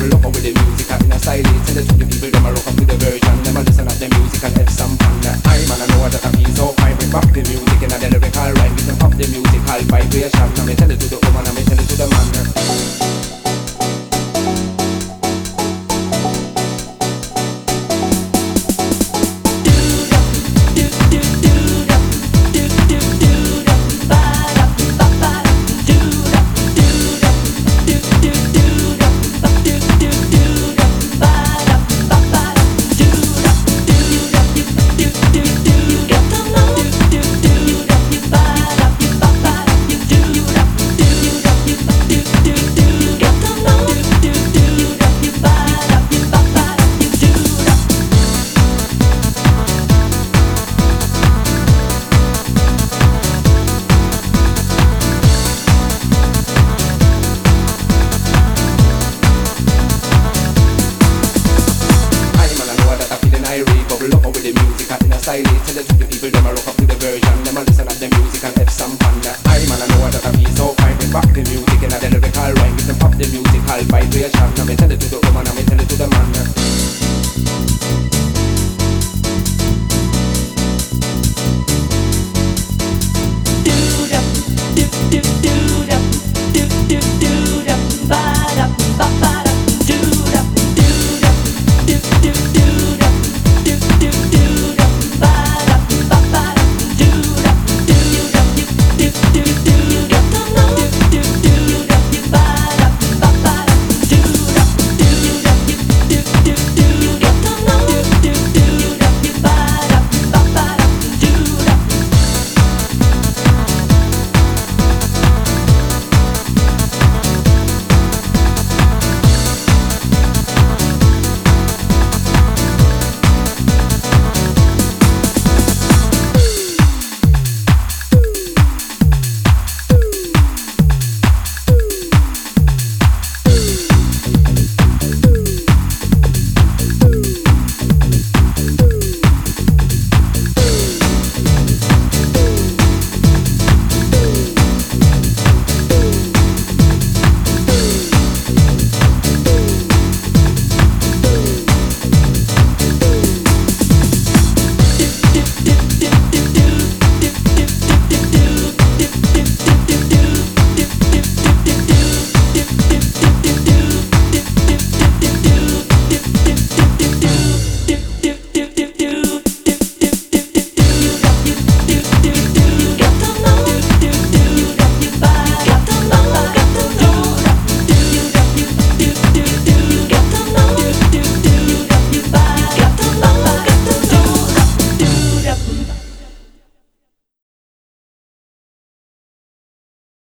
bubble up with the music and in a style it. Tell it to the people them a rock up with the version. Them a listen up the music and have some fun. I man I know that I feel so fine. Bring back the music and the lyrical rhyme. Give them up the musical vibration. Now me tell it to the woman and me tell it to the man. Style it, tell it to the people, them a rock up with the version. Them a listen at the music and have some fun. I man I know that I feel so fine. Bring back the music and the lyrical rhyme. Give them up the musical vibration. Now me tell it to the woman and me tell it to the man.